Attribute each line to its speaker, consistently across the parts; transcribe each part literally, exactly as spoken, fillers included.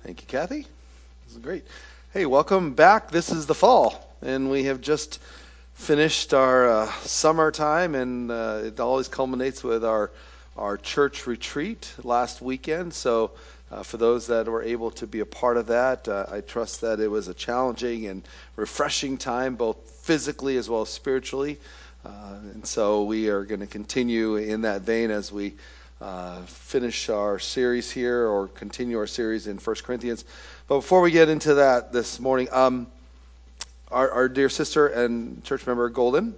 Speaker 1: Thank you, Kathy. This is great. Hey, welcome back. This is the fall, and we have just finished our uh, summertime, and uh, it always culminates with our our church retreat last weekend. So, uh, for those that were able to be a part of that, uh, I trust that it was a challenging and refreshing time, both physically as well as spiritually. Uh, and so, we are going to continue in that vein as we uh, finish our series here or continue our series in First Corinthians. But before we get into that this morning, um, our, our dear sister and church member Golden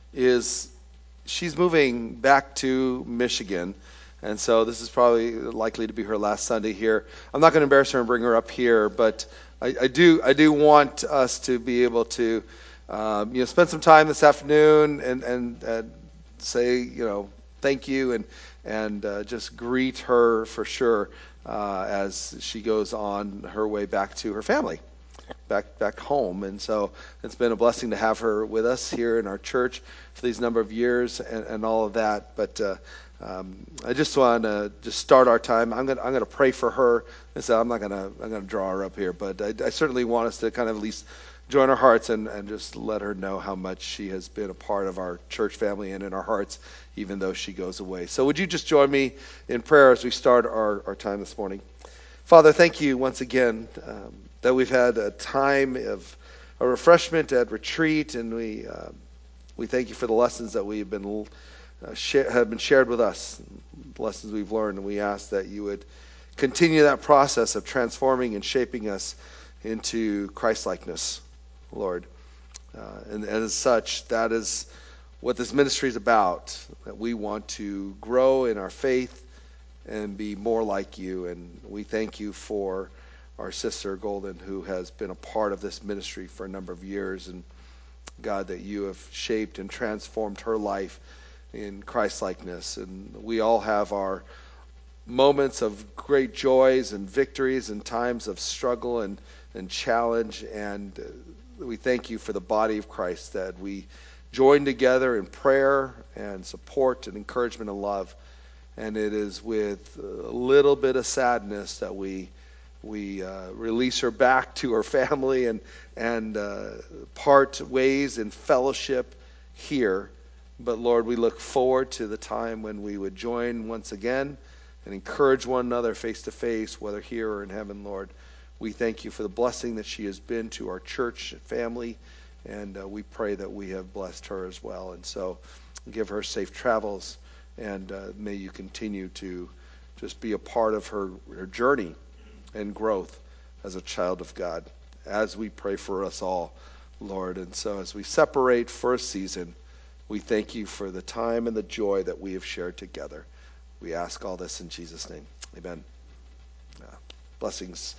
Speaker 1: is she's moving back to Michigan, and so this is probably likely to be her last Sunday here. I'm not going to embarrass her and bring her up here, but I, I do I do want us to be able to um, you know spend some time this afternoon and and uh, say you know thank you and and uh, just greet her for sure uh, as she goes on her way back to her family back back home. And so it's been a blessing to have her with us here in our church for these number of years and, and all of that. But uh, um, I just want to just start our time. I'm gonna I'm gonna pray for her. And so I'm not gonna I'm gonna draw her up here, but I, I certainly want us to kind of at least join our hearts and, and just let her know how much she has been a part of our church family and in our hearts, even though she goes away. So would you just join me in prayer as we start our, our time this morning? Father, thank you once again um, that we've had a time of a refreshment at retreat, and we uh, we thank you for the lessons that we've been uh, share, have been shared with us, the lessons we've learned, and we ask that you would continue that process of transforming and shaping us into Christ-likeness, Lord. Uh, and, and as such, that is what this ministry is about, that we want to grow in our faith and be more like you. And we thank you for our sister Golden, who has been a part of this ministry for a number of years. And God, that you have shaped and transformed her life in Christ-likeness. And we all have our moments of great joys and victories and times of struggle and, and challenge. And uh, we thank you for the body of Christ, that we join together in prayer and support and encouragement and love. And it is with a little bit of sadness that we we uh, release her back to her family and and uh, part ways in fellowship here. But Lord, we look forward to the time when we would join once again and encourage one another face to face, whether here or in heaven, Lord. We thank you for the blessing that she has been to our church family, and uh, we pray that we have blessed her as well. And so give her safe travels. And uh, may you continue to just be a part of her, her journey and growth as a child of God, as we pray for us all, Lord. And so as we separate for a season, we thank you for the time and the joy that we have shared together. We ask all this in Jesus' name. Amen. Uh, blessings.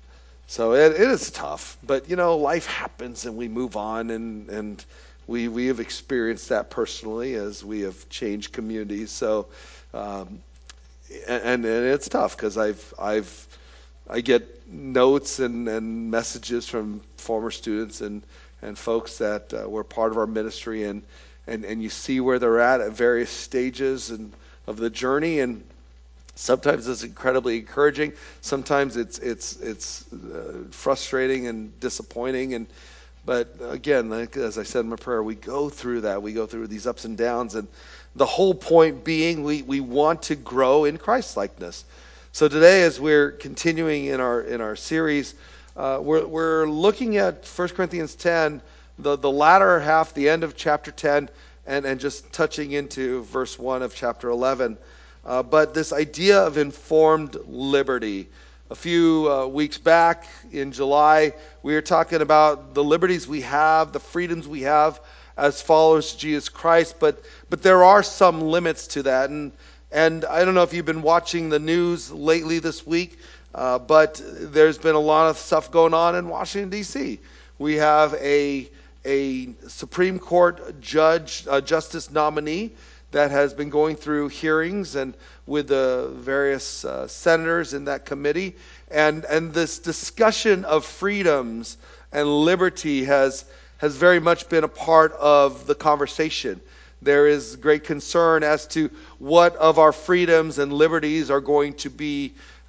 Speaker 1: So it, it is tough, but you know, life happens and we move on, and, and we we have experienced that personally as we have changed communities. So, um, and, and it's tough because I've I've I get notes and, and messages from former students and, and folks that uh, were part of our ministry, and, and and you see where they're at at various stages and of the journey. And sometimes it's incredibly encouraging. Sometimes it's it's it's uh, frustrating and disappointing. And but again, like, as I said in my prayer, we go through that. We go through these ups and downs, and the whole point being, we we want to grow in Christ-likeness. So today, as we're continuing in our in our series, uh, we're we're looking at First Corinthians ten, the the latter half, the end of chapter ten, and and just touching into verse one of chapter eleven. Uh, but this idea of informed liberty. A few uh, weeks back in July, we were talking about the liberties we have, the freedoms we have as followers of Jesus Christ, but but there are some limits to that. And and I don't know if you've been watching the news lately this week, uh, but there's been a lot of stuff going on in Washington, D C. We have a a Supreme Court judge, uh, justice nominee that has been going through hearings and with the various uh, senators in that committee. And and this discussion of freedoms and liberty has has very much been a part of the conversation. There is great concern as to what of our freedoms and liberties are going to be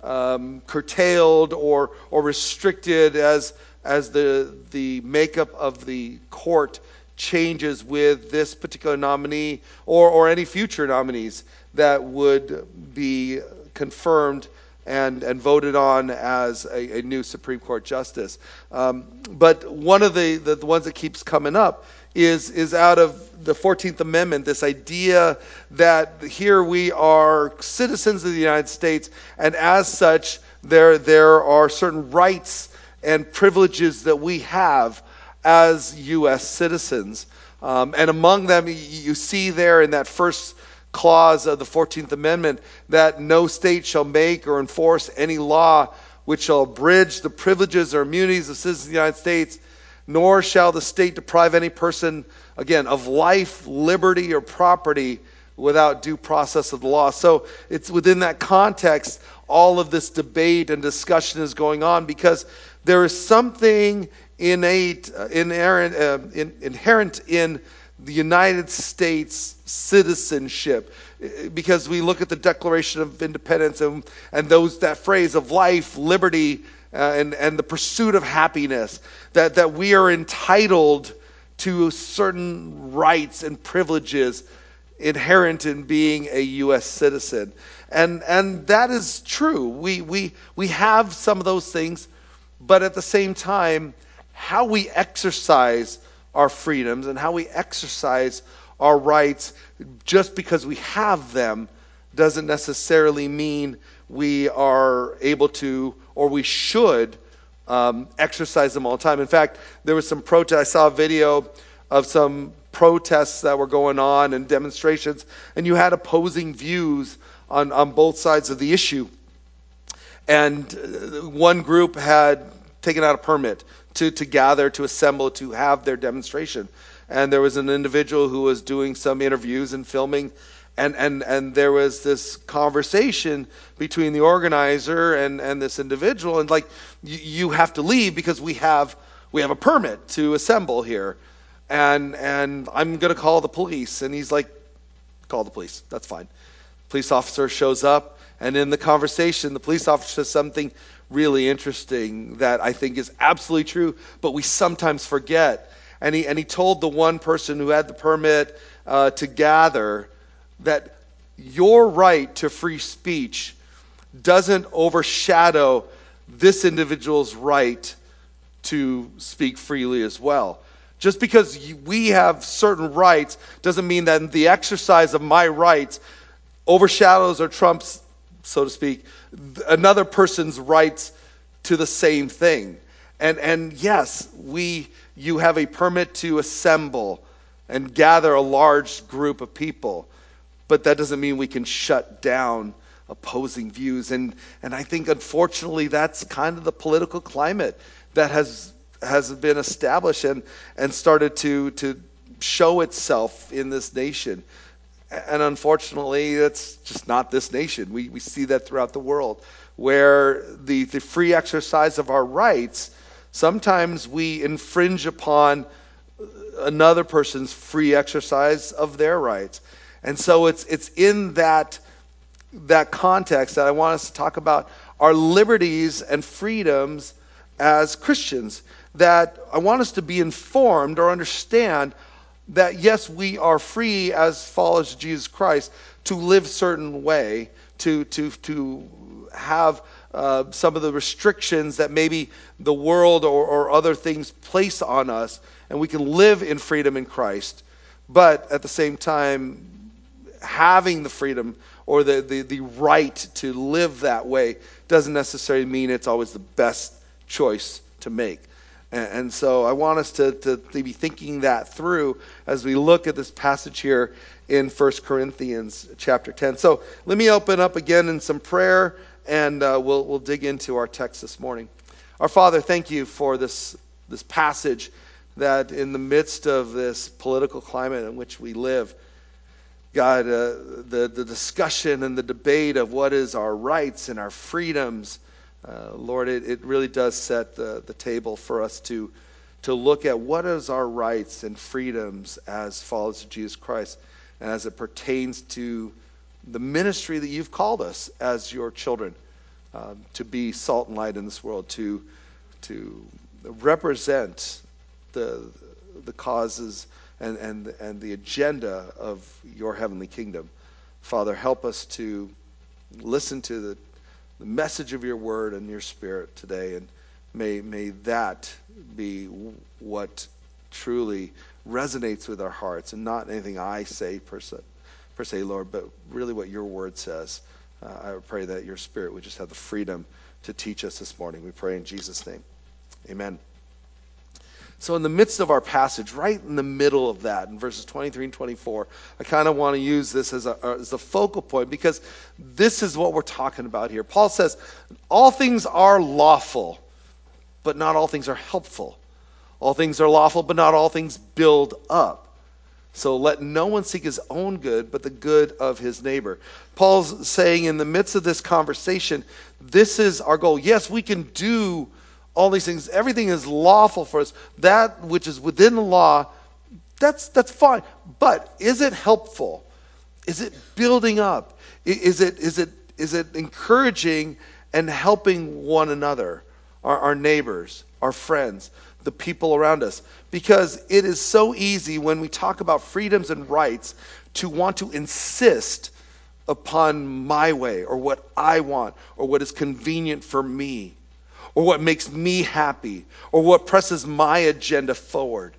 Speaker 1: um, curtailed or or restricted as as the the makeup of the court changes with this particular nominee or or any future nominees that would be confirmed and and voted on as a, a new Supreme Court justice. Um, but one of the, the the ones that keeps coming up is is out of the fourteenth Amendment, this idea that here we are citizens of the United States, and as such, there there are certain rights and privileges that we have as U S citizens. Um, and among them, you see there in that first clause of the fourteenth Amendment that no state shall make or enforce any law which shall abridge the privileges or immunities of citizens of the United States, nor shall the state deprive any person, again, of life, liberty, or property without due process of the law. So it's within that context, all of this debate and discussion is going on, because there is something innate, uh, inherent, uh, in, inherent in the United States citizenship, because we look at the Declaration of Independence and, and those that phrase of life, liberty, uh, and, and the pursuit of happiness, that, that we are entitled to certain rights and privileges inherent in being a U S citizen. And and that is true. We we we have some of those things, but at the same time, how we exercise our freedoms and how we exercise our rights just because we have them doesn't necessarily mean we are able to or we should um, exercise them all the time. In fact, there was some protest. I saw a video of some protests that were going on and demonstrations, and you had opposing views on, on both sides of the issue. And one group had taken out a permit to, to gather, to assemble, to have their demonstration. And there was an individual who was doing some interviews and filming, and, and, and there was this conversation between the organizer and, and this individual, and like, you, you have to leave because we have we have a permit to assemble here. And and I'm going to call the police. And he's like, call the police. That's fine. Police officer shows up, and in the conversation, the police officer says something really interesting that I think is absolutely true, but we sometimes forget. And he and he told the one person who had the permit uh, to gather that your right to free speech doesn't overshadow this individual's right to speak freely as well. Just because we have certain rights doesn't mean that the exercise of my rights overshadows or trumps, so to speak, another person's rights to the same thing. And and yes, we you have a permit to assemble and gather a large group of people, but that doesn't mean we can shut down opposing views. And and I think unfortunately that's kind of the political climate that has has been established and, and started to, to show itself in this nation. And unfortunately, that's just not this nation. We we see that throughout the world, where the, the free exercise of our rights, sometimes we infringe upon another person's free exercise of their rights. And so it's it's in that that context that I want us to talk about our liberties and freedoms as Christians, that I want us to be informed or understand that yes, we are free as followers of Jesus Christ to live a certain way, to to to have uh, some of the restrictions that maybe the world or, or other things place on us, and we can live in freedom in Christ. But at the same time, having the freedom or the, the, the right to live that way doesn't necessarily mean it's always the best choice to make. And, and so I want us to, to, to be thinking that through as we look at this passage here in First Corinthians chapter ten. So let me open up again in some prayer, and uh, we'll we'll dig into our text this morning. Our Father, thank you for this this passage, that in the midst of this political climate in which we live, God, uh, the, the discussion and the debate of what is our rights and our freedoms, uh, Lord, it, it really does set the, the table for us to, to look at what is our rights and freedoms as followers of Jesus Christ, and as it pertains to the ministry that you've called us as your children, um, to be salt and light in this world, to to represent the the causes and, and, and the agenda of your heavenly kingdom. Father, help us to listen to the, the message of your word and your spirit today, and may, may that be what truly resonates with our hearts, and not anything I say per se, per se Lord, but really what your word says. Uh, I pray that your spirit would just have the freedom to teach us this morning. We pray in Jesus' name. Amen. So in the midst of our passage, right in the middle of that, in verses twenty-three and twenty-four, I kind of want to use this as a, as a focal point, because this is what we're talking about here. Paul says, all things are lawful, but not all things are helpful. All things are lawful, but not all things build up. So let no one seek his own good, but the good of his neighbor. Paul's saying in the midst of this conversation, this is our goal. Yes, we can do all these things. Everything is lawful for us. That which is within the law, that's that's fine. But is it helpful? Is it building up? Is it is it is it encouraging and helping one another, our, our neighbors, our friends, the people around us? Because it is so easy when we talk about freedoms and rights to want to insist upon my way, or what I want, or what is convenient for me, or what makes me happy, or what presses my agenda forward.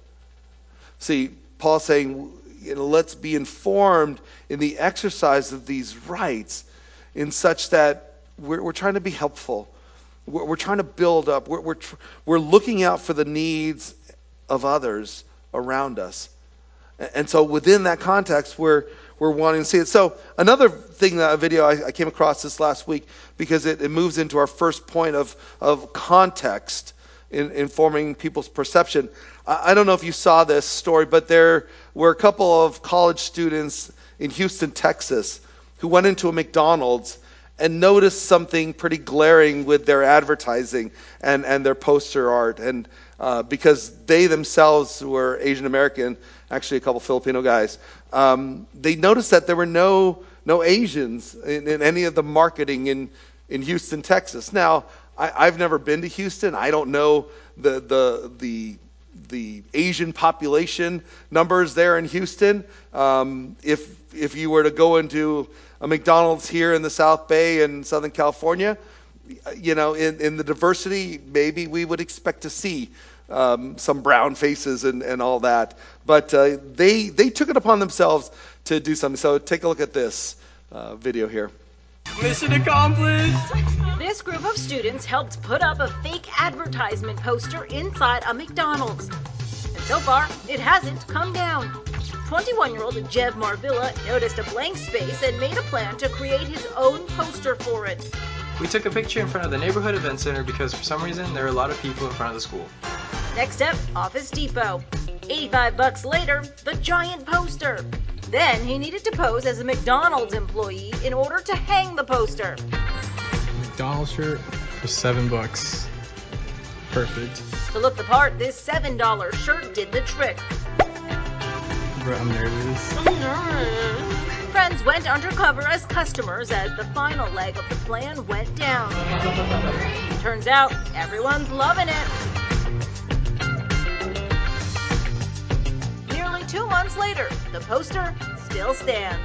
Speaker 1: See, Paul's saying, you know, let's be informed in the exercise of these rights in such that we're, we're trying to be helpful. We're, we're trying to build up. We're, we're, tr- we're looking out for the needs of others around us. And, and so within that context, we're we're wanting to see it. So another thing, that a video I, I came across this last week, because it, it moves into our first point of, of context in, in forming people's perception. I, I don't know if you saw this story, but there were a couple of college students in Houston, Texas, who went into a McDonald's and noticed something pretty glaring with their advertising and, and their poster art. And uh, because they themselves were Asian American, actually a couple Filipino guys, um, they noticed that there were no no Asians in, in any of the marketing in, in Houston, Texas. Now, I, I've never been to Houston. I don't know the the the the Asian population numbers there in Houston. Um, if if you were to go into a McDonald's here in the South Bay in Southern California, you know, in, in the diversity, maybe we would expect to see um, some brown faces and, and all that. But uh, they they took it upon themselves to do something. So take a look at this uh, video here.
Speaker 2: Mission accomplished!
Speaker 3: This group of students helped put up a fake advertisement poster inside a McDonald's. And so far, it hasn't come down. twenty-one-year-old Jev Marvilla noticed a blank space and made a plan to create his own poster for it.
Speaker 2: We took a picture in front of the neighborhood event center because for some reason there are a lot of people in front of the school.
Speaker 3: Next up, Office Depot. eighty-five bucks later, the giant poster. Then he needed to pose as a McDonald's employee in order to hang the poster.
Speaker 4: McDonald's shirt for seven bucks. Perfect.
Speaker 3: To look the part, this seven dollar shirt did the trick.
Speaker 4: Bro, I'm nervous.
Speaker 3: I'm nervous. Friends went undercover as customers as the final leg of the plan went down. Turns out, everyone's loving it. Nearly two months later, the poster still stands.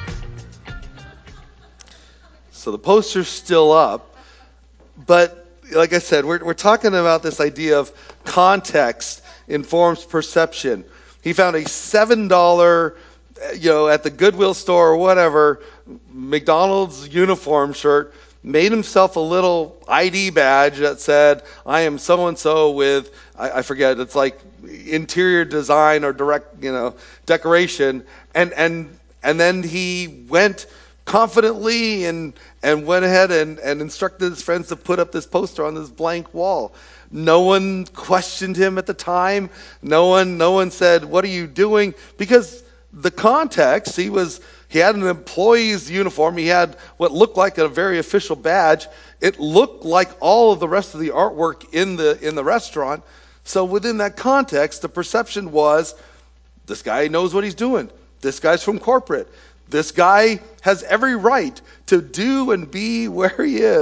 Speaker 1: So the poster's still up, but like I said, we're we're talking about this idea of context informs perception. He found a seven dollar, you know, at the Goodwill store or whatever, McDonald's uniform shirt, made himself a little I D badge that said, I am so-and-so with, I, I forget, it's like interior design or direct, you know, decoration. And and and then he went confidently and and went ahead and, and instructed his friends to put up this poster on this blank wall. No one questioned him at the time. No one no one said, what are you doing? Because the context, he was he had an employee's uniform. He had what looked like a very official badge. It looked like all of the rest of the artwork in the in the restaurant. So within that context, the perception was, this guy knows what he's doing. This guy's from corporate. This guy has every right to do and be where he is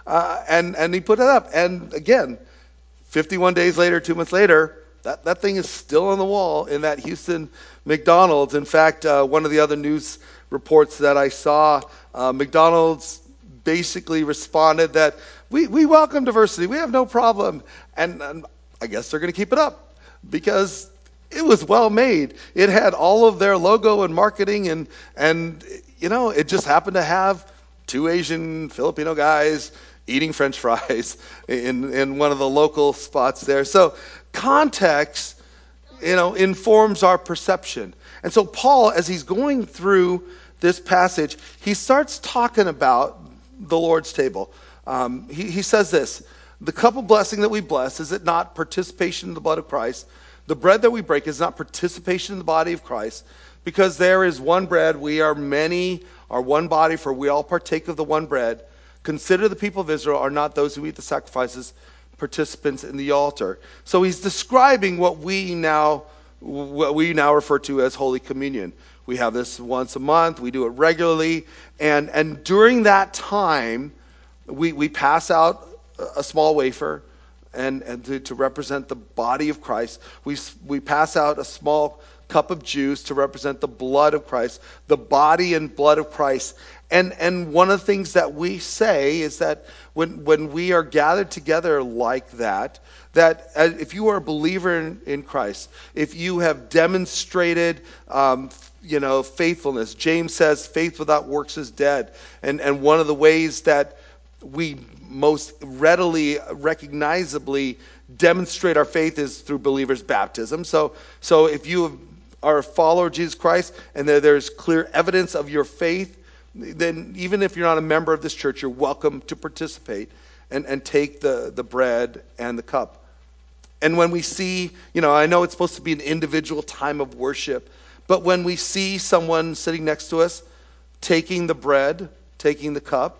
Speaker 1: Uh, and, and he put it up. And again, fifty-one days later, two months later, that, that thing is still on the wall in that Houston McDonald's. In fact, uh, one of the other news reports that I saw, uh, McDonald's basically responded that we, we welcome diversity. We have no problem. And, and I guess they're going to keep it up because it was well made. It had all of their logo and marketing, and, and you know, it just happened to have two Asian Filipino guys eating French fries in, in one of the local spots there. So context, you know, informs our perception. And so Paul, as he's going through this passage, he starts talking about the Lord's table. Um, he, he says this: the cup of blessing that we bless, is it not participation in the blood of Christ? The bread that we break is not participation in the body of Christ, because there is one bread, we are many, are one body, for we all partake of the one bread. Consider the people of Israel are not those who eat the sacrifices, participants in the altar. So he's describing what we now what we now refer to as Holy Communion. We have this once a month. We do it regularly. And, and during that time, we, we pass out a small wafer and, and to, to represent the body of Christ. We, we pass out a small cup of juice to represent the blood of Christ, the body and blood of Christ. And, and one of the things that we say is that when, when we are gathered together like that, that if you are a believer in, in Christ, if you have demonstrated um, you know, faithfulness, James says faith without works is dead. And, and one of the ways that we most readily, recognizably demonstrate our faith is through believers' baptism. So, so if you are a follower of Jesus Christ and there, there's clear evidence of your faith, then even if you're not a member of this church, you're welcome to participate and, and take the, the bread and the cup. And when we see, you know, I know it's supposed to be an individual time of worship, but when we see someone sitting next to us taking the bread, taking the cup,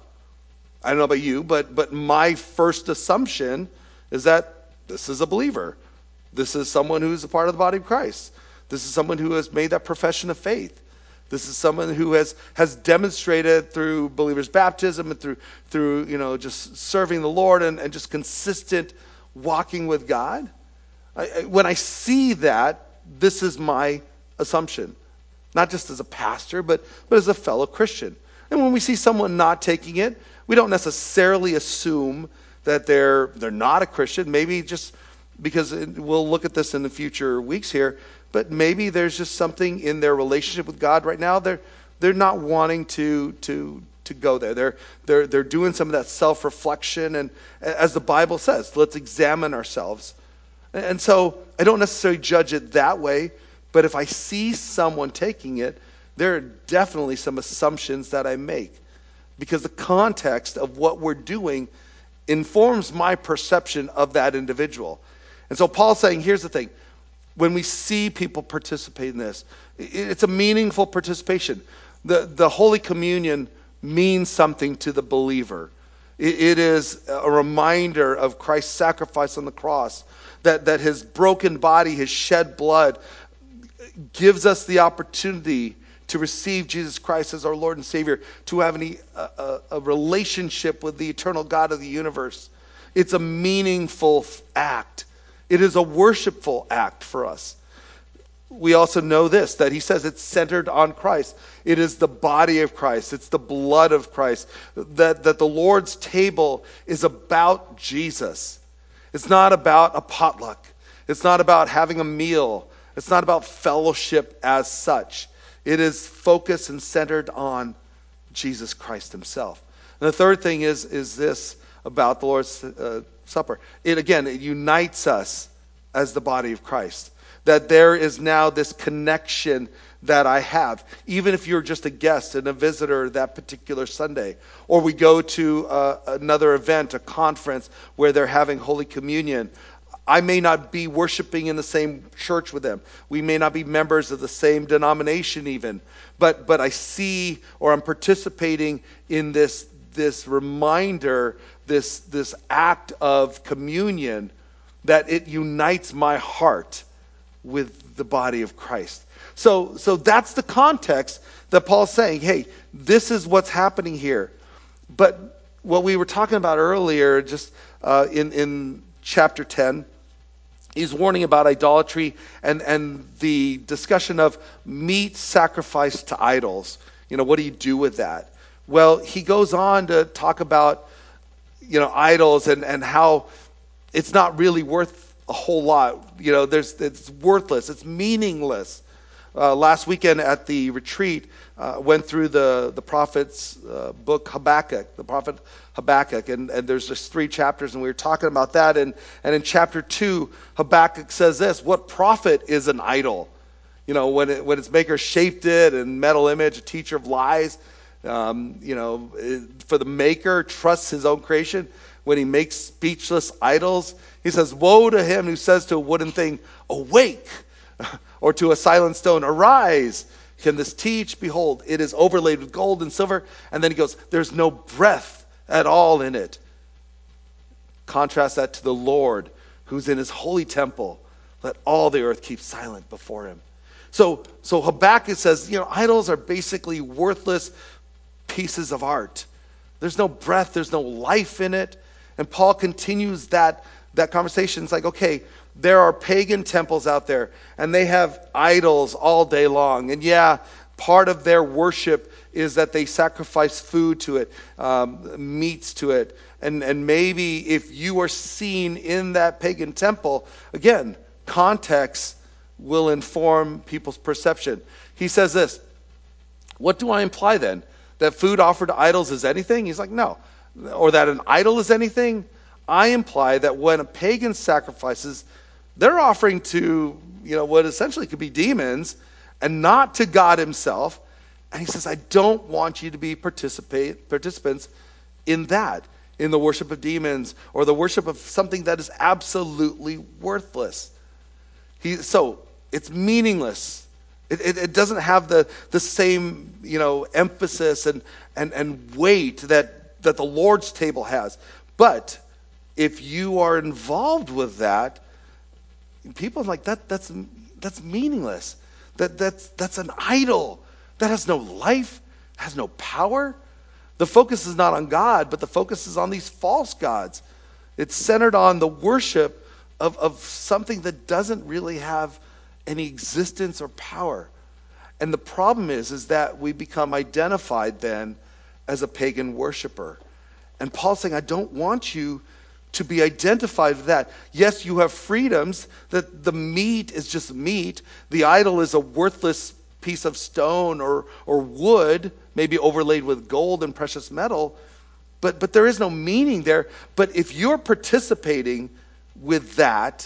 Speaker 1: I don't know about you, but but my first assumption is that this is a believer. This is someone who's a part of the body of Christ. This is someone who has made that profession of faith. This is someone who has, has demonstrated through believers' baptism and through, through you know, just serving the Lord and, and just consistent walking with God. I, I, when I see that, this is my assumption. Not just as a pastor, but, but as a fellow Christian. And when we see someone not taking it, we don't necessarily assume that they're they're not a Christian. Maybe just because it, we'll look at this in the future weeks here, but maybe there's just something in their relationship with God right now. They're they're not wanting to to to go there. They're they're they're doing some of that self-reflection, and as the Bible says, let's examine ourselves. And so I don't necessarily judge it that way, but if I see someone taking it, there are definitely some assumptions that I make, because the context of what we're doing informs my perception of that individual. And so Paul's saying, here's the thing. When we see people participate in this, it's a meaningful participation. The, the Holy Communion means something to the believer. It, it is a reminder of Christ's sacrifice on the cross, that, that his broken body, his shed blood, gives us the opportunity to receive Jesus Christ as our Lord and Savior, to have any, a, a relationship with the eternal God of the universe. It's a meaningful act. It is a worshipful act for us. We also know this, that he says it's centered on Christ. It is the body of Christ. It's the blood of Christ. That, that the Lord's table is about Jesus. It's not about a potluck. It's not about having a meal. It's not about fellowship as such. It is focused and centered on Jesus Christ himself. And the third thing is, is this about the Lord's uh, Supper. It, again, it unites us as the body of Christ. That there is now this connection that I have. Even if you're just a guest and a visitor that particular Sunday, or we go to uh, another event, a conference where they're having Holy Communion, I may not be worshiping in the same church with them. We may not be members of the same denomination even. But but I see, or I'm participating in this this reminder, this this act of communion, that it unites my heart with the body of Christ. So so that's the context that Paul's saying, hey, this is what's happening here. But what we were talking about earlier, just uh, in, in chapter ten, he's warning about idolatry and, and the discussion of meat sacrificed to idols. You know, what do you do with that? Well, he goes on to talk about, you know, idols and, and how it's not really worth a whole lot. You know, there's it's worthless. It's meaningless. Uh, last weekend at the retreat, uh, went through the, the prophet's uh, book Habakkuk, the prophet Habakkuk, and, and there's just three chapters, and we were talking about that. And, and in chapter two, Habakkuk says this: what profit is an idol? You know, when it, when its maker shaped it in metal image, a teacher of lies. Um, you know, for the maker trusts his own creation. When he makes speechless idols, he says, woe to him who says to a wooden thing, awake, or to a silent stone, arise. Can this teach? Behold, it is overlaid with gold and silver. And then he goes, there's no breath at all in it. Contrast that to the Lord, who's in his holy temple. Let all the earth keep silent before him. So, so Habakkuk says, you know, idols are basically worthless pieces of art. There's no breath, there's no life in it. And Paul continues that, that conversation. It's like, okay, there are pagan temples out there, and they have idols all day long. And yeah, part of their worship is that they sacrifice food to it, um, meats to it. And, and maybe if you are seen in that pagan temple, again, context will inform people's perception. He says this: what do I imply then? That food offered to idols is anything? He's like, no. Or that an idol is anything? I imply that when a pagan sacrifices, they're offering to, you know, what essentially could be demons and not to God himself. And he says, I don't want you to be participate participants in that, in the worship of demons or the worship of something that is absolutely worthless. He, so it's meaningless. It, it, it doesn't have the, the same, you know, emphasis and, and, and weight that, that the Lord's table has. But if you are involved with that, people are like, that that's that's meaningless. That that's that's an idol. That has no life, has no power. The focus is not on God, but the focus is on these false gods. It's centered on the worship of, of something that doesn't really have any existence or power. And the problem is, is that we become identified then as a pagan worshiper. And Paul's saying, I don't want you to be identified with that. Yes, you have freedoms, that the meat is just meat. The idol is a worthless piece of stone or, or wood, maybe overlaid with gold and precious metal. But, but there is no meaning there. But if you're participating with that,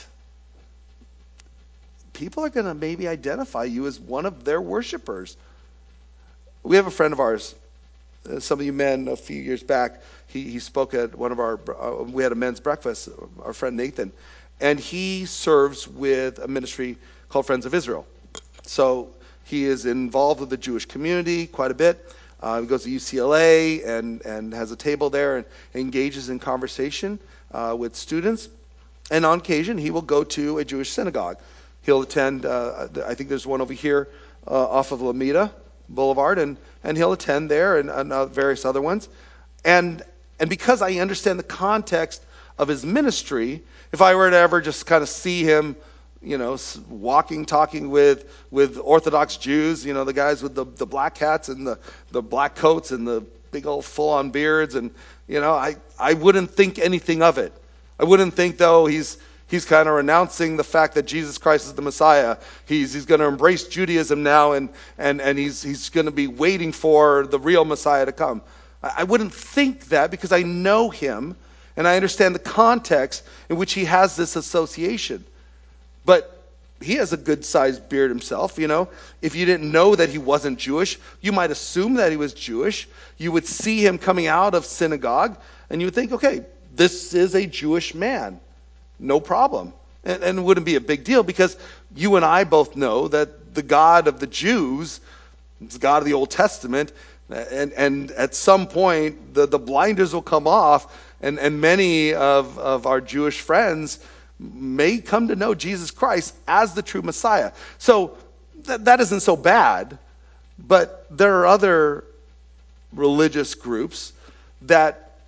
Speaker 1: people are going to maybe identify you as one of their worshipers. We have a friend of ours, uh, some of you men, a few years back, he, he spoke at one of our, uh, we had a men's breakfast, our friend Nathan, and he serves with a ministry called Friends of Israel. So he is involved with the Jewish community quite a bit. Uh, he goes to U C L A and, and has a table there and engages in conversation uh, with students. And on occasion, he will go to a Jewish synagogue. He'll attend, uh, I think there's one over here uh, off of Alameda Boulevard, and, and he'll attend there and, and uh, various other ones. And and because I understand the context of his ministry, if I were to ever just kind of see him, you know, walking, talking with with Orthodox Jews, you know, the guys with the, the black hats and the, the black coats and the big old full-on beards, and, you know, I, I wouldn't think anything of it. I wouldn't think, though, he's he's kind of renouncing the fact that Jesus Christ is the Messiah. He's he's going to embrace Judaism now, and and and he's he's going to be waiting for the real Messiah to come. I, I wouldn't think that, because I know him and I understand the context in which he has this association. But he has a good-sized beard himself, you know. If you didn't know that he wasn't Jewish, you might assume that he was Jewish. You would see him coming out of synagogue, and you would think, okay, this is a Jewish man. No problem. And, and it wouldn't be a big deal, because you and I both know that the God of the Jews is the God of the Old Testament, and, and at some point the, the blinders will come off, and, and many of, of our Jewish friends may come to know Jesus Christ as the true Messiah. So th- that isn't so bad, but there are other religious groups that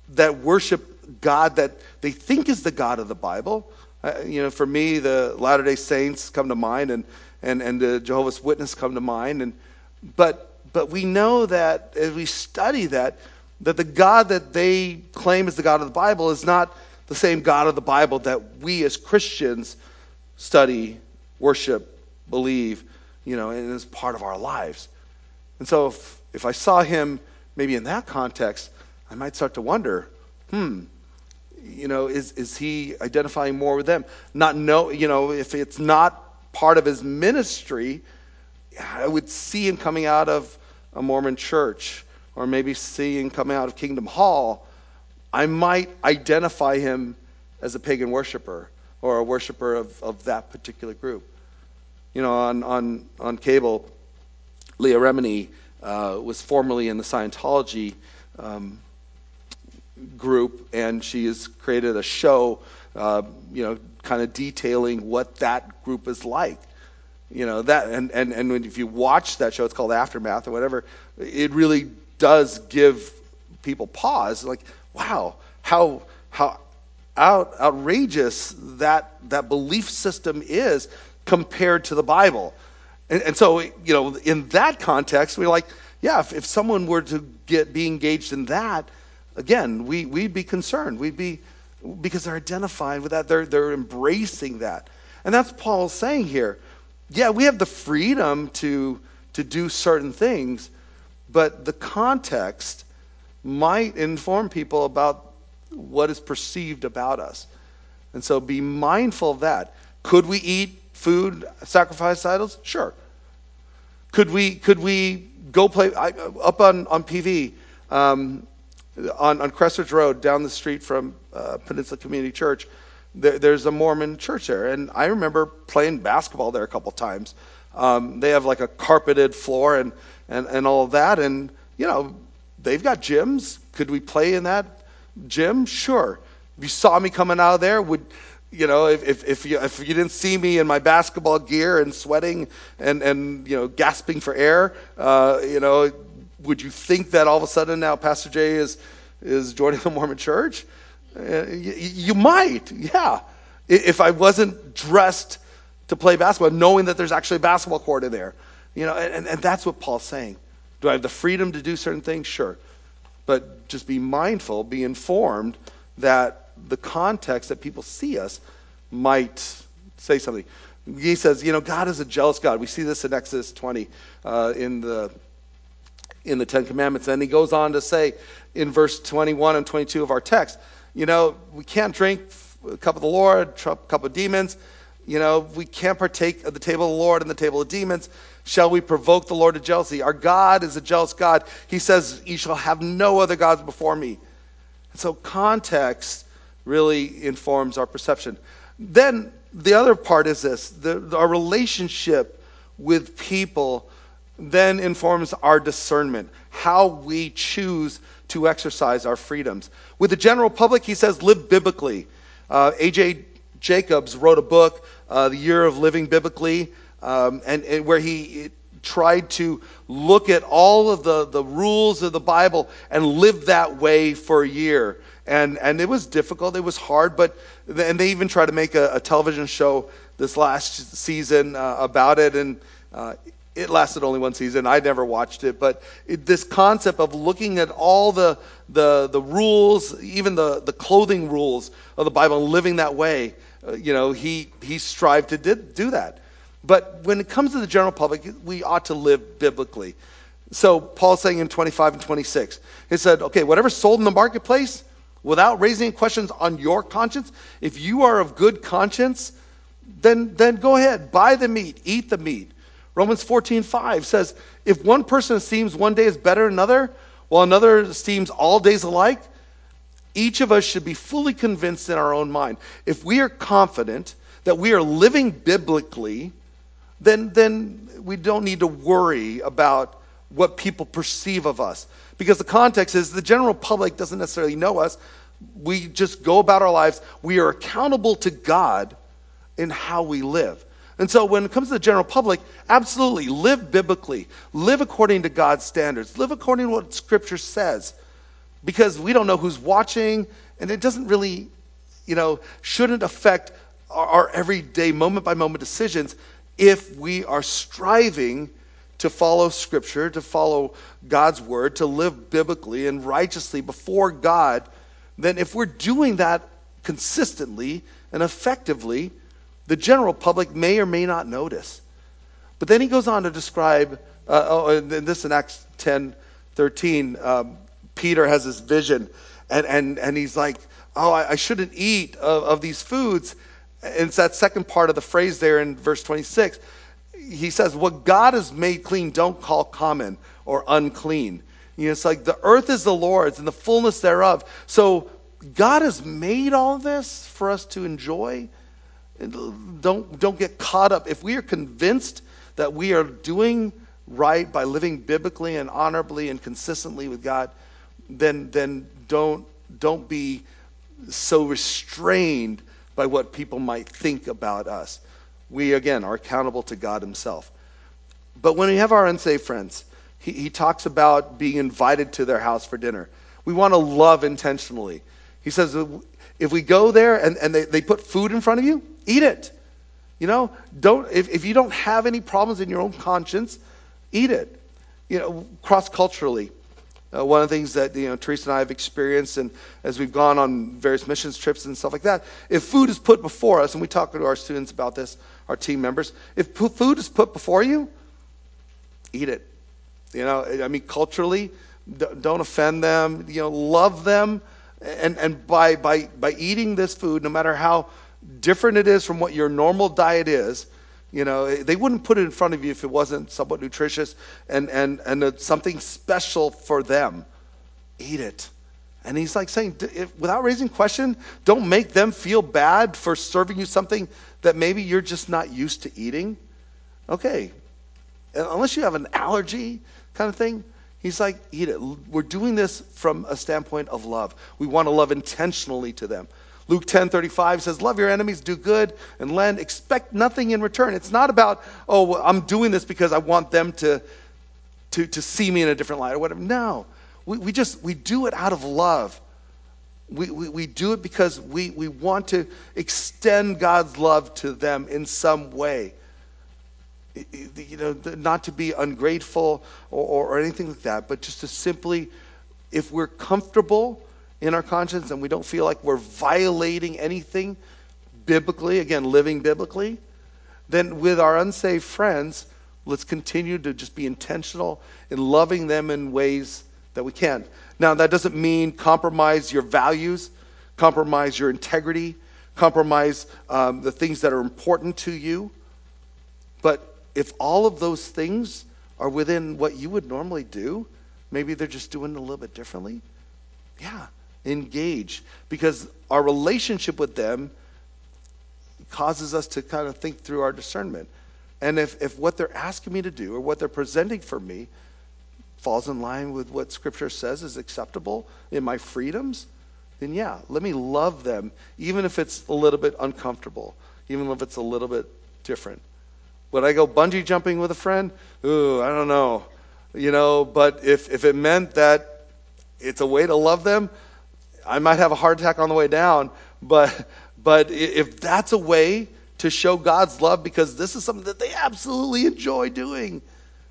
Speaker 1: that worship God that they think is the God of the Bible. Uh, you know, for me, the Latter-day Saints come to mind, and and and the Jehovah's Witness come to mind, and but but we know that as we study that that the God that they claim is the God of the Bible is not the same God of the Bible that we as Christians study, worship, believe, you know, and is part of our lives. And so if, if I saw him maybe in that context, I might start to wonder, hmm, you know, is is he identifying more with them? Not know, you know, if it's not part of his ministry, I would see him coming out of a Mormon church, or maybe see him coming out of Kingdom Hall. I might identify him as a pagan worshiper or a worshiper of, of that particular group. You know, on on on cable, Leah Remini uh, was formerly in the Scientology um, group, and she has created a show, uh, you know, kind of detailing what that group is like. You know, that, and, and, and when, if you watch that show, it's called Aftermath or whatever, it really does give people pause. Like, wow, how how out, outrageous that that belief system is compared to the Bible. And, and so, you know, in that context, we're like, yeah, if, if someone were to get be engaged in that, again, we, we'd be concerned. We'd be, because they're identifying with that. They're, they're embracing that. And that's Paul's saying here. Yeah, we have the freedom to, to do certain things, but the context might inform people about what is perceived about us. And so be mindful of that. Could we eat food sacrificed to idols? Sure. Could we could we go play I, up on, on P V, um, on, on Crestridge Road, down the street from uh, Peninsula Community Church? There, there's a Mormon church there, and I remember playing basketball there a couple times. Um, they have like a carpeted floor and, and, and all of that, and you know, they've got gyms. Could we play in that gym? Sure. If you saw me coming out of there, would you know, if, if, if you if you didn't see me in my basketball gear and sweating and, and you know, gasping for air, uh, you know, would you think that all of a sudden now Pastor Jay is is joining the Mormon church? Uh, you, you might, yeah. If I wasn't dressed to play basketball, knowing that there's actually a basketball court in there, you know, and, and that's what Paul's saying. Do I have the freedom to do certain things? Sure. But just be mindful, be informed that the context that people see us might say something. He says, you know, God is a jealous God. We see this in Exodus twenty uh, in the in the Ten Commandments. And he goes on to say in verse twenty-one and twenty-two of our text, you know, we can't drink a cup of the Lord, a cup of demons. You know, we can't partake of the table of the Lord and the table of demons. Shall we provoke the Lord to jealousy? Our God is a jealous God. He says, ye shall have no other gods before me. And so context really informs our perception. Then the other part is this. The, our relationship with people then informs our discernment, how we choose to exercise our freedoms. With the general public, he says, live biblically. Uh, A J Jacobs wrote a book, uh, The Year of Living Biblically, um, and, and where he tried to look at all of the, the rules of the Bible and live that way for a year. And and it was difficult, it was hard, but and they even tried to make a, a television show this last season uh, about it, and uh, it lasted only one season. I never watched it, but it, this concept of looking at all the the the rules, even the, the clothing rules of the Bible, and living that way, uh, you know, he he strived to did, do that. But when it comes to the general public, we ought to live biblically. So Paul's saying in twenty-five and twenty-six, he said, okay, whatever's sold in the marketplace, without raising questions on your conscience, if you are of good conscience, then then go ahead, buy the meat, eat the meat. Romans fourteen five says, if one person esteems one day as better than another, while another esteems all days alike, each of us should be fully convinced in our own mind. If we are confident that we are living biblically, then then we don't need to worry about what people perceive of us. Because the context is the general public doesn't necessarily know us. We just go about our lives. We are accountable to God in how we live. And so when it comes to the general public, absolutely, live biblically. Live according to God's standards. Live according to what Scripture says. because we don't know who's watching, and it doesn't really, you know, shouldn't affect our, our everyday moment by moment decisions if we are striving to follow Scripture, to follow God's Word, to live biblically and righteously before God. Then if we're doing that consistently and effectively, the general public may or may not notice. But then he goes on to describe, uh, oh, and this in Acts ten thirteen, um, Peter has this vision, and, and, and he's like, oh, I, I shouldn't eat of, of these foods. And it's that second part of the phrase there in verse twenty-six. He says, what God has made clean, don't call common or unclean. You know, it's like the earth is the Lord's and the fullness thereof. So God has made all of this for us to enjoy. Don't, don't get caught up. If we are convinced that we are doing right by living biblically and honorably and consistently with God, then, then don't, don't be so restrained by what people might think about us. We, again, are accountable to God himself. But when we have our unsaved friends, he, he talks about being invited to their house for dinner. We want to love intentionally. He says, if we go there and, and they, they put food in front of you, eat it. You know, don't if, if you don't have any problems in your own conscience, eat it. You know, cross-culturally, uh, one of the things that, you know, Teresa and I have experienced, and as we've gone on various missions trips and stuff like that, if food is put before us, and we talk to our students about this, our team members, if p- food is put before you, eat it. You know, I mean, culturally, d- don't offend them. You know, love them, and and by by by eating this food, no matter how different it is from what your normal diet is, you know, they wouldn't put it in front of you if it wasn't somewhat nutritious and and and it's something special for them. Eat it. And he's like saying, if, without raising question, don't make them feel bad for serving you something that maybe you're just not used to eating. Okay, unless you have an allergy kind of thing, he's like, eat it. We're doing this from a standpoint of love. We want to love intentionally to them. Luke ten thirty-five says, love your enemies, do good, and lend. Expect nothing in return. It's not about, oh, well, I'm doing this because I want them to, to, to see me in a different light or whatever. No, we, we just, we do it out of love. We, we, we do it because we, we want to extend God's love to them in some way. You know, not to be ungrateful or, or, or anything like that, but just to simply, if we're comfortable in our conscience and we don't feel like we're violating anything biblically, again, living biblically, then with our unsaved friends, let's continue to just be intentional in loving them in ways that we can. Now, that doesn't mean compromise your values, compromise your integrity, compromise um, the things that are important to you. But if all of those things are within what you would normally do, maybe they're just doing it a little bit differently, yeah, engage. Because our relationship with them causes us to kind of think through our discernment. And if, if what they're asking me to do or what they're presenting for me falls in line with what Scripture says is acceptable in my freedoms, then yeah, let me love them, even if it's a little bit uncomfortable, even if it's a little bit different. Would I go bungee jumping with a friend? Ooh, I don't know. You know, but if, if it meant that it's a way to love them, I might have a heart attack on the way down. But but if that's a way to show God's love, because this is something that they absolutely enjoy doing,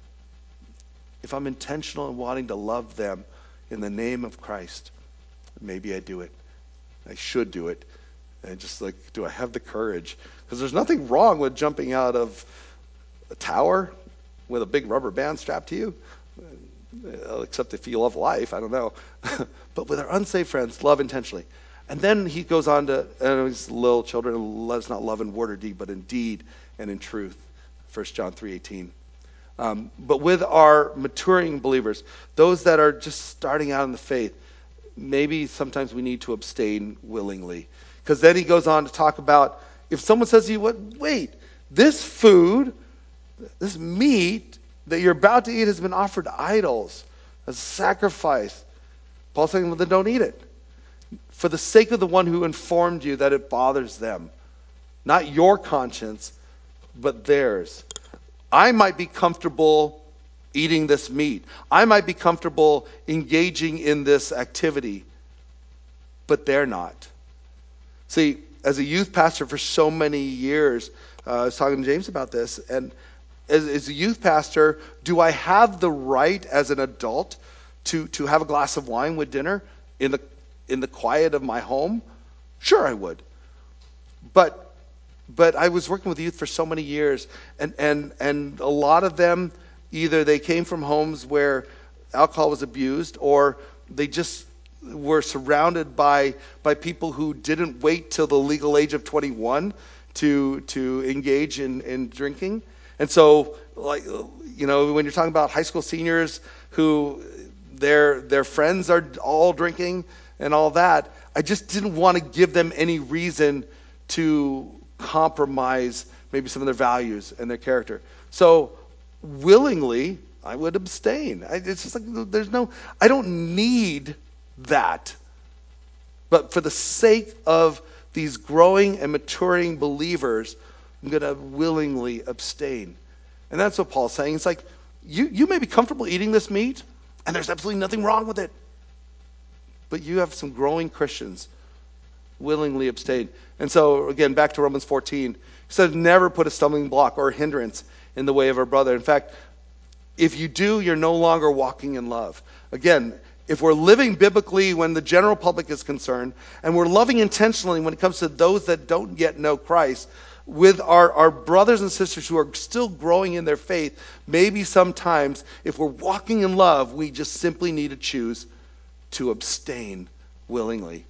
Speaker 1: if I'm intentional in wanting to love them in the name of Christ, maybe I do it. I should do it. And just like, do I have the courage? Because there's nothing wrong with jumping out of a tower with a big rubber band strapped to you, except if you love life, I don't know. But with our unsaved friends, love intentionally. And then he goes on to, and these little children, let us not love in word or deed, but in deed and in truth. First John three eighteen. Um, but with our maturing believers, those that are just starting out in the faith, maybe sometimes we need to abstain willingly. Because then he goes on to talk about, if someone says to you, "What? Wait, this food, this meat that you're about to eat has been offered to idols as a sacrifice." Paul's saying, well, then don't eat it. For the sake of the one who informed you that it bothers them. Not your conscience, but theirs. I might be comfortable eating this meat. I might be comfortable engaging in this activity, but they're not. See, as a youth pastor for so many years, uh, I was talking to James about this, and as, as a youth pastor, do I have the right as an adult to, to have a glass of wine with dinner in the in the quiet of my home? Sure, I would. But but I was working with youth for so many years, and, and, and a lot of them, either they came from homes where alcohol was abused, or they just were surrounded by by people who didn't wait till the legal age of twenty-one to to engage in, in drinking. And so, like, you know, when you're talking about high school seniors who their their friends are all drinking and all that, I just didn't want to give them any reason to compromise maybe some of their values and their character. So willingly, I would abstain. I, it's just like there's no, I don't need that. But for the sake of these growing and maturing believers, I'm going to willingly abstain. And that's what Paul's saying. It's like, you, you may be comfortable eating this meat, and there's absolutely nothing wrong with it. But you have some growing Christians willingly abstain. And so, again, back to Romans fourteen. He says, never put a stumbling block or a hindrance in the way of our brother. In fact, if you do, you're no longer walking in love. Again, if we're living biblically when the general public is concerned, and we're loving intentionally when it comes to those that don't yet know Christ, with our, our brothers and sisters who are still growing in their faith, maybe sometimes, if we're walking in love, we just simply need to choose to abstain willingly.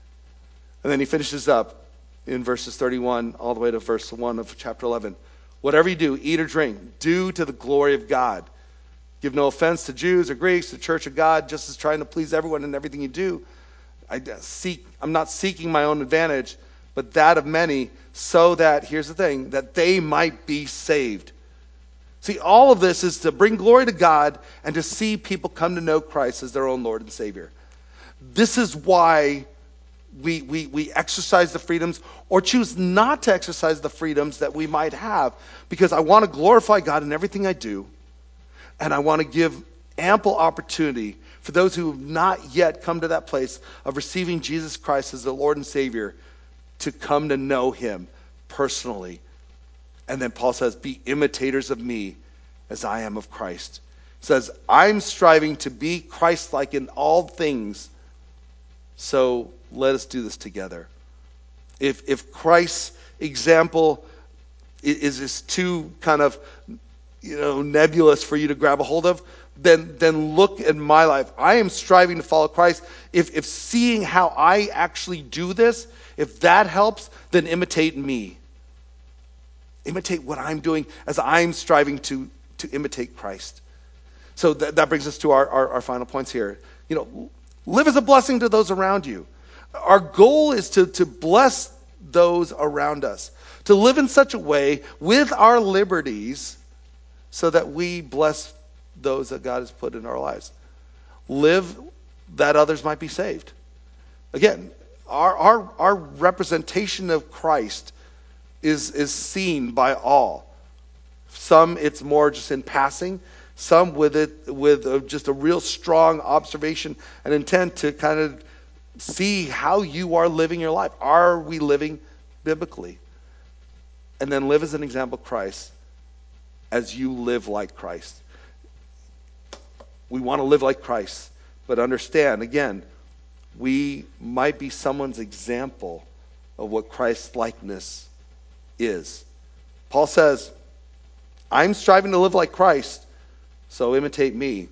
Speaker 1: And then he finishes up in verses thirty-one all the way to verse one of chapter eleven. Whatever you do, eat or drink, do to the glory of God. Give no offense to Jews or Greeks, the church of God, just as trying to please everyone in everything you do. I seek, I'm not seeking my own advantage, but that of many, so that, here's the thing, that they might be saved. See, all of this is to bring glory to God and to see people come to know Christ as their own Lord and Savior. This is why we, we, we exercise the freedoms or choose not to exercise the freedoms that we might have, because I want to glorify God in everything I do, and I want to give ample opportunity for those who have not yet come to that place of receiving Jesus Christ as their Lord and Savior to come to know him personally. And then Paul says, be imitators of me as I am of Christ. He says, I'm striving to be Christ-like in all things, so let us do this together. If if Christ's example is, is too kind of, you know, nebulous for you to grab a hold of, then then look at my life. I am striving to follow Christ. If if seeing how I actually do this, if that helps, then imitate me. Imitate what I'm doing as I'm striving to, to imitate Christ. So that, that brings us to our, our, our final points here. You know, live as a blessing to those around you. Our goal is to, to bless those around us, to live in such a way with our liberties so that we bless those that God has put in our lives. Live that others might be saved. Again, our, our, our representation of Christ is, is seen by all. Some it's more just in passing, some with it with a, just a real strong observation and intent to kind of see how you are living your life. Are we living biblically? And then live as an example of Christ as you live like Christ. We want to live like Christ, but understand, again, we might be someone's example of what Christ's likeness is. Paul says, I'm striving to live like Christ, so imitate me.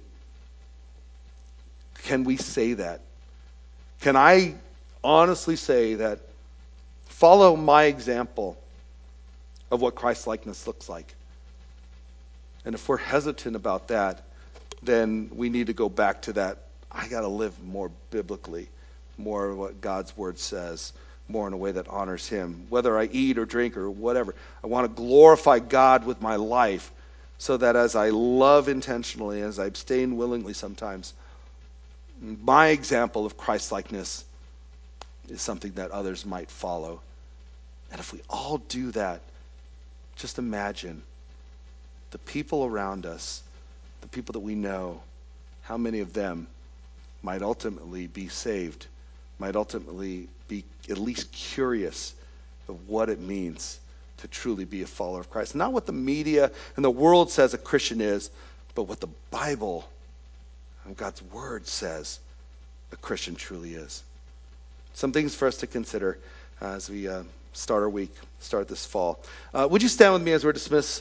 Speaker 1: Can we say that? Can I honestly say that follow my example of what Christ's likeness looks like? And if we're hesitant about that, then we need to go back to that. I got to live more biblically, more of what God's word says, more in a way that honors him. Whether I eat or drink or whatever, I want to glorify God with my life so that as I love intentionally, as I abstain willingly sometimes, my example of Christ-likeness is something that others might follow. And if we all do that, just imagine the people around us the people that we know, how many of them might ultimately be saved, might ultimately be at least curious of what it means to truly be a follower of Christ. Not what the media and the world says a Christian is, but what the Bible and God's Word says a Christian truly is. Some things for us to consider uh, as we uh, start our week, start this fall. Uh, would you stand with me as we're dismissed?